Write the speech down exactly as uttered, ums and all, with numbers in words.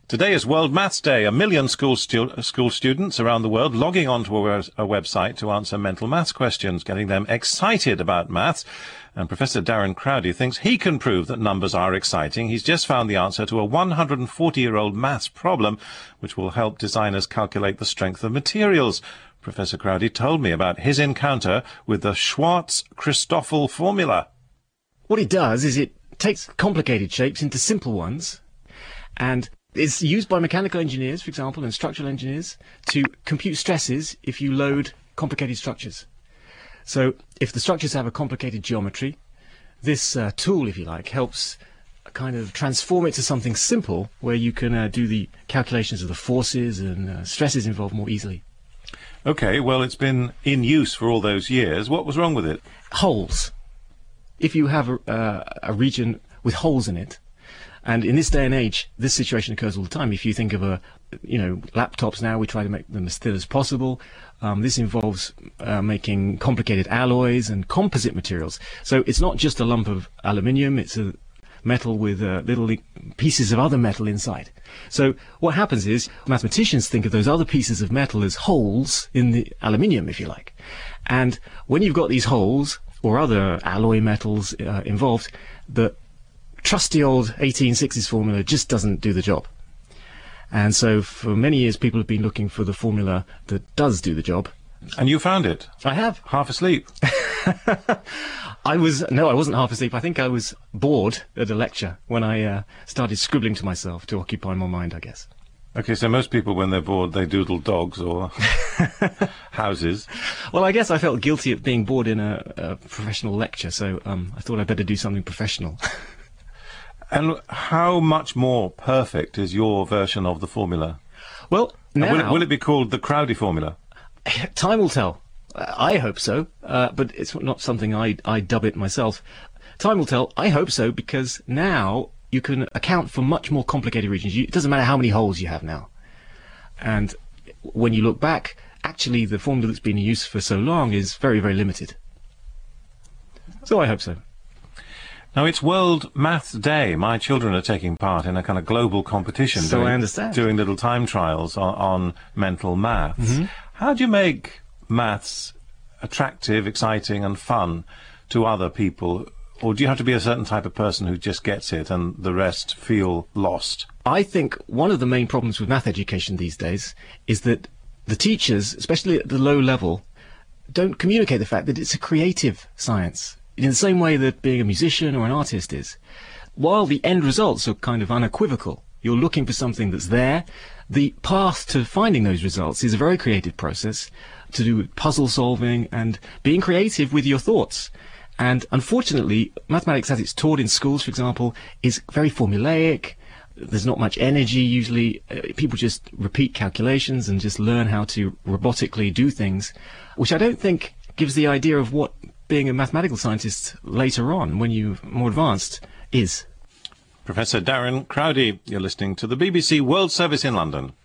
Today is World Maths Day. A million school stu- school students around the world logging onto a, a website to answer mental maths questions, getting them excited about maths. And Professor Darren Crowdy thinks he can prove that numbers are exciting. He's just found the answer to a one hundred forty-year-old maths problem, which will help designers calculate the strength of materials. Professor Crowdy told me about his encounter with the Schwarz-Christoffel formula. What it does is it takes complicated shapes into simple ones, and it's used by mechanical engineers, for example, and structural engineers to compute stresses if you load complicated structures. So if the structures have a complicated geometry, this uh, tool, if you like, helps kind of transform it to something simple where you can uh, do the calculations of the forces and uh, stresses involved more easily. Okay, well, it's been in use for all those years. What was wrong with it? Holes. If you have a, uh, a region with holes in it, and in this day and age, this situation occurs all the time. If you think of a, you know, laptops now, we try to make them as thin as possible. Um, this involves uh, making complicated alloys and composite materials. So it's not just a lump of aluminium, it's a metal with uh, little pieces of other metal inside. So what happens is mathematicians think of those other pieces of metal as holes in the aluminium, if you like. And when you've got these holes or other alloy metals uh, involved, the trusty old eighteen sixties formula just doesn't do the job. And so for many years people have been looking for the formula that does do the job. And you found it? I have. Half asleep? I was, no, I wasn't half asleep. I think I was bored at a lecture when I uh, started scribbling to myself to occupy my mind, I guess. Okay, so most people when they're bored they doodle dogs or houses. Well, I guess I felt guilty at being bored in a, a professional lecture, so um, I thought I'd better do something professional. And how much more perfect is your version of the formula? Well, now... Will it, will it be called the Crowdy formula? Time will tell. I hope so, uh, but it's not something I, I dub it myself. Time will tell. I hope so, because now you can account for much more complicated regions. You, it doesn't matter how many holes you have now. And when you look back, actually the formula that's been in use for so long is very, very limited. So I hope so. Now, it's World Maths Day. My children are taking part in a kind of global competition. So doing, I understand. Doing little time trials on, on mental maths. Mm-hmm. How do you make maths attractive, exciting and fun to other people? Or do you have to be a certain type of person who just gets it and the rest feel lost? I think one of the main problems with math education these days is that the teachers, especially at the low level, don't communicate the fact that it's a creative science, in the same way that being a musician or an artist is. While the end results are kind of unequivocal, you're looking for something that's there, the path to finding those results is a very creative process to do with puzzle solving and being creative with your thoughts. And unfortunately, mathematics as it's taught in schools, for example, is very formulaic. There's not much energy usually. Uh, people just repeat calculations and just learn how to robotically do things, which I don't think gives the idea of what being a mathematical scientist later on, when you're more advanced, is. Professor Darren Crowdy, you're listening to the B B C World Service in London.